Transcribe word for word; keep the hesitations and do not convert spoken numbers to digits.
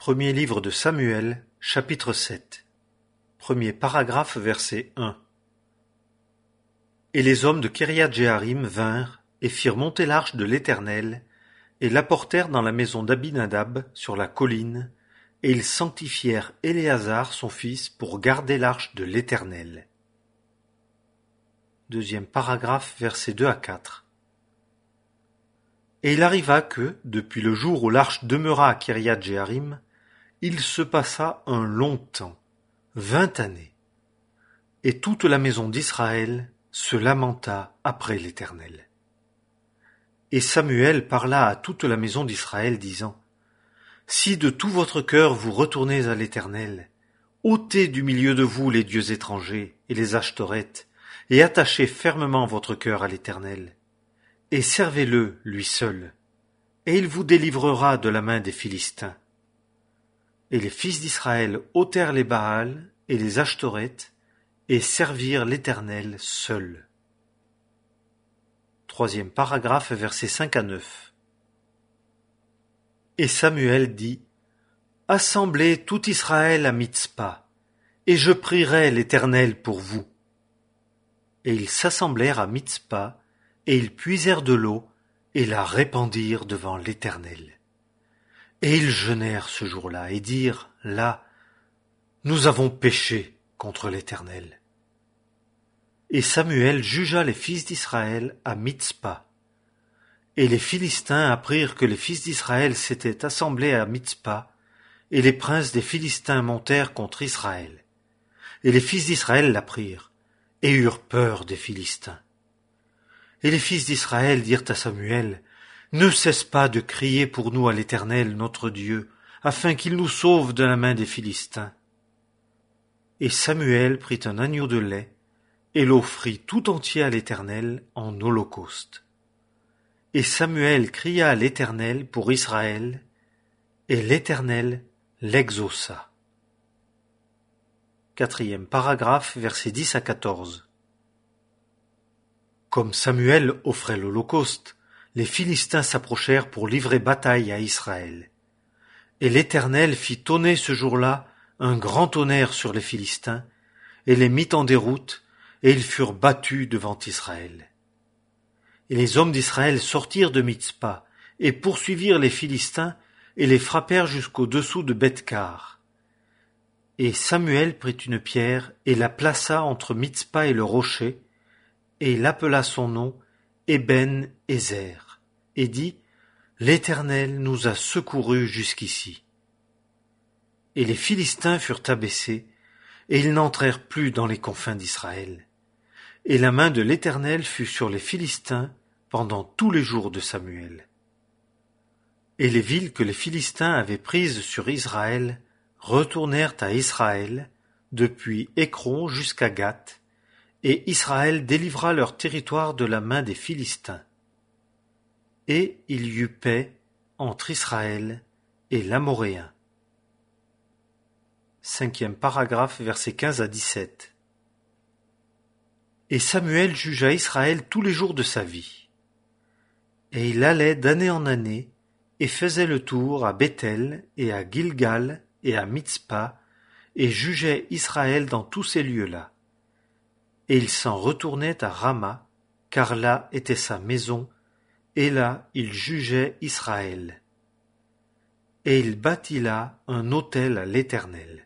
Premier livre de Samuel, chapitre sept. Premier paragraphe, verset un. Et les hommes de Kiriath-Jéarim vinrent et firent monter l'arche de l'Éternel, et l'apportèrent dans la maison d'Abinadab sur la colline, et ils sanctifièrent Éléazar son fils pour garder l'arche de l'Éternel. Deuxième paragraphe, versets deux à quatre. Et il arriva que, depuis le jour où l'arche demeura à Kiriath-Jéarim, il se passa un long temps, vingt années, et toute la maison d'Israël se lamenta après l'Éternel. Et Samuel parla à toute la maison d'Israël, disant, « Si de tout votre cœur vous retournez à l'Éternel, ôtez du milieu de vous les dieux étrangers et les ashtoreths, et attachez fermement votre cœur à l'Éternel, et servez-le, lui seul, et il vous délivrera de la main des Philistins. » Et les fils d'Israël ôtèrent les Baals et les ashtoreths, et servirent l'Éternel seul. Troisième paragraphe, versets cinq à neuf. Et Samuel dit, « Assemblez tout Israël à Mitzpa, et je prierai l'Éternel pour vous. » Et ils s'assemblèrent à Mitzpa, et ils puisèrent de l'eau, et la répandirent devant l'Éternel. Et ils jeûnèrent ce jour-là, et dirent, là, « Nous avons péché contre l'Éternel. » Et Samuel jugea les fils d'Israël à Mitzpa. Et les Philistins apprirent que les fils d'Israël s'étaient assemblés à Mitzpa, et les princes des Philistins montèrent contre Israël. Et les fils d'Israël l'apprirent, et eurent peur des Philistins. Et les fils d'Israël dirent à Samuel, « Ne cesse pas de crier pour nous à l'Éternel notre Dieu, afin qu'il nous sauve de la main des Philistins. » Et Samuel prit un agneau de lait, et l'offrit tout entier à l'Éternel en holocauste. Et Samuel cria à l'Éternel pour Israël, et l'Éternel l'exauça. Quatrième paragraphe, versets dix à quatorze. Comme Samuel offrait l'holocauste, les Philistins s'approchèrent pour livrer bataille à Israël. Et l'Éternel fit tonner ce jour-là un grand tonnerre sur les Philistins, et les mit en déroute, et ils furent battus devant Israël. Et les hommes d'Israël sortirent de Mitzpa, et poursuivirent les Philistins, et les frappèrent jusqu'au-dessous de Beth-Car. Et Samuel prit une pierre, et la plaça entre Mitzpa et le rocher, et il appela son nom Eben-Ézer, et dit, « L'Éternel nous a secourus jusqu'ici. » Et les Philistins furent abaissés, et ils n'entrèrent plus dans les confins d'Israël. Et la main de l'Éternel fut sur les Philistins pendant tous les jours de Samuel. Et les villes que les Philistins avaient prises sur Israël retournèrent à Israël, depuis Écron jusqu'à Gath, et Israël délivra leur territoire de la main des Philistins. Et il y eut paix entre Israël et l'Amoréen. Cinquième paragraphe, versets quinze à dix-sept. Et Samuel jugea Israël tous les jours de sa vie. Et il allait d'année en année, et faisait le tour à Béthel, et à Gilgal, et à Mitzpa, et jugeait Israël dans tous ces lieux-là. Et il s'en retournait à Rama, car là était sa maison, et là il jugeait Israël. Et il bâtit là un autel à l'Éternel.